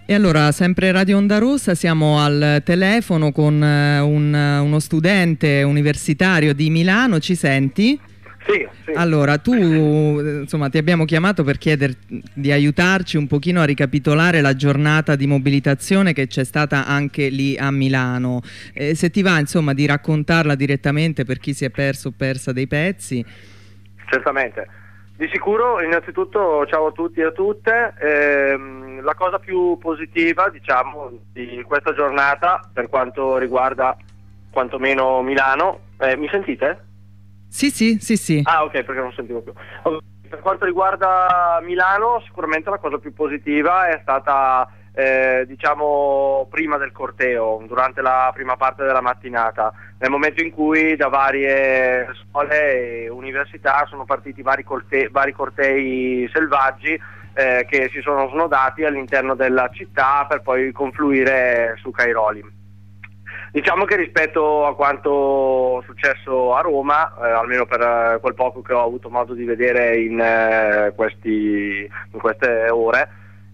E allora, sempre Radio Onda Rossa, siamo al telefono con uno studente universitario di Milano, ci senti? Sì, sì. Allora, tu insomma ti abbiamo chiamato per chiederti di aiutarci un pochino a ricapitolare la giornata di mobilitazione che c'è stata anche lì a Milano. Se ti va insomma di raccontarla direttamente per chi si è perso o persa dei pezzi. Certamente. Di sicuro, innanzitutto, ciao a tutti e a tutte. La cosa più positiva, diciamo, di questa giornata, per quanto riguarda quantomeno Milano, mi sentite? Sì. Ah, ok, perché non sentivo più. Per quanto riguarda Milano, sicuramente la cosa più positiva è stata, diciamo, prima del corteo, durante la prima parte della mattinata, nel momento in cui da varie scuole e università sono partiti vari cortei selvaggi che si sono snodati all'interno della città per poi confluire su Cairoli. Diciamo che rispetto a quanto successo a Roma, almeno per quel poco che ho avuto modo di vedere in queste ore,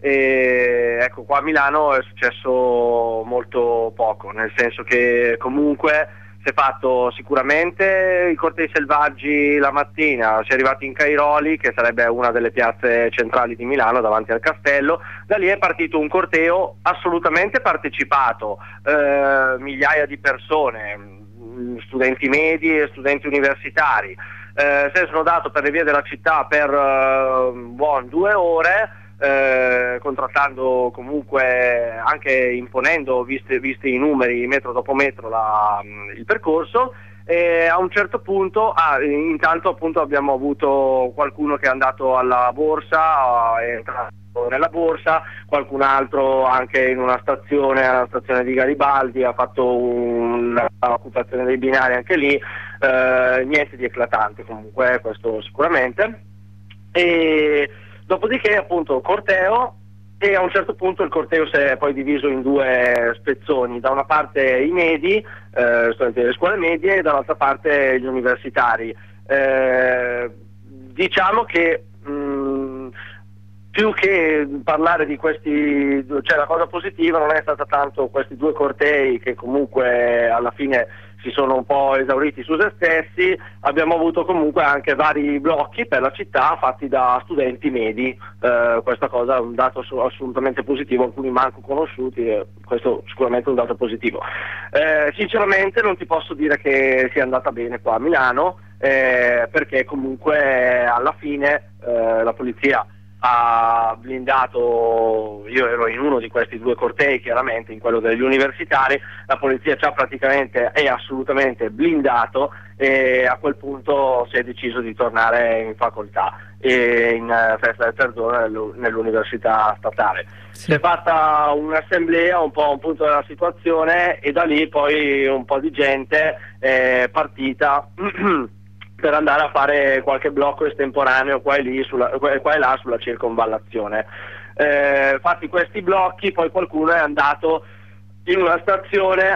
ecco, qua a Milano è successo molto poco, nel senso che comunque si è fatto sicuramente i cortei selvaggi la mattina, si è arrivati in Cairoli, che sarebbe una delle piazze centrali di Milano davanti al castello. Da lì è partito un corteo assolutamente partecipato, migliaia di persone, studenti medi e studenti universitari, si è snodato per le vie della città per buon 2 ore, contrastando comunque, anche imponendo, visti i numeri metro dopo metro, il percorso. E a un certo punto, intanto appunto abbiamo avuto qualcuno che è andato alla borsa, è entrato nella borsa, qualcun altro anche in alla stazione di Garibaldi, ha fatto un'occupazione dei binari anche lì, niente di eclatante comunque, questo sicuramente. E dopodiché appunto corteo, e a un certo punto il corteo si è poi diviso in 2 spezzoni, da una parte i medi, studenti delle scuole medie, e dall'altra parte gli universitari. Diciamo che più che parlare di questi, cioè la cosa positiva non è stata tanto questi 2 cortei che comunque alla fine si sono un po' esauriti su se stessi, abbiamo avuto comunque anche vari blocchi per la città fatti da studenti medi, questa cosa è un dato assolutamente positivo, alcuni manco conosciuti, questo sicuramente è un dato positivo. Sinceramente non ti posso dire che sia andata bene qua a Milano, perché comunque alla fine la polizia ha blindato, io ero in uno di questi 2 cortei, chiaramente in quello degli universitari, la polizia ci ha praticamente e assolutamente blindato, e a quel punto si è deciso di tornare in facoltà e in festa del perdono nell'università statale. Sì. Si è fatta un'assemblea, un po' un punto della situazione, e da lì poi un po' di gente è partita per andare a fare qualche blocco estemporaneo qua e là sulla circonvallazione. Fatti questi blocchi, poi qualcuno è andato in una stazione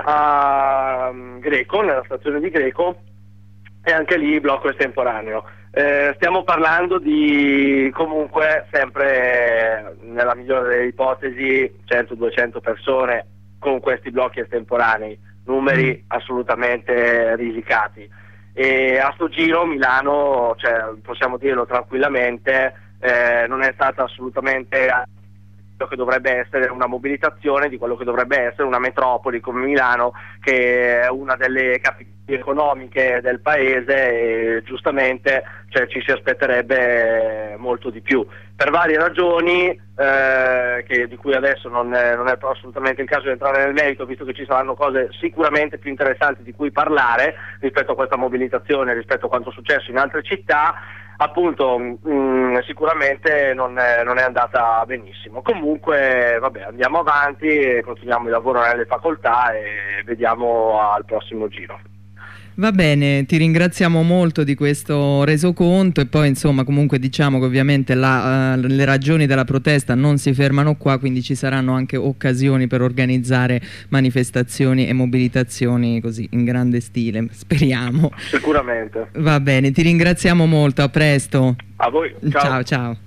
a Greco, nella stazione di Greco, e anche lì blocco estemporaneo. Stiamo parlando di comunque sempre, nella migliore delle ipotesi, 100-200 persone con questi blocchi estemporanei, numeri assolutamente risicati. E a sto giro Milano, cioè, possiamo dirlo tranquillamente, non è stata assolutamente quello che dovrebbe essere una mobilitazione di quello che dovrebbe essere una metropoli come Milano, che è una delle capitali economiche del paese, e giustamente, cioè, ci si aspetterebbe molto di più per varie ragioni, di cui adesso non è assolutamente il caso di entrare nel merito, visto che ci saranno cose sicuramente più interessanti di cui parlare rispetto a questa mobilitazione, rispetto a quanto è successo in altre città. Appunto, sicuramente non è andata benissimo. Comunque vabbè, andiamo avanti e continuiamo il lavoro nelle facoltà e vediamo al prossimo giro. Va bene, ti ringraziamo molto di questo resoconto, e poi insomma comunque diciamo che ovviamente le ragioni della protesta non si fermano qua, quindi ci saranno anche occasioni per organizzare manifestazioni e mobilitazioni così in grande stile, speriamo. Sicuramente. Va bene, ti ringraziamo molto, a presto. A voi, ciao. Ciao.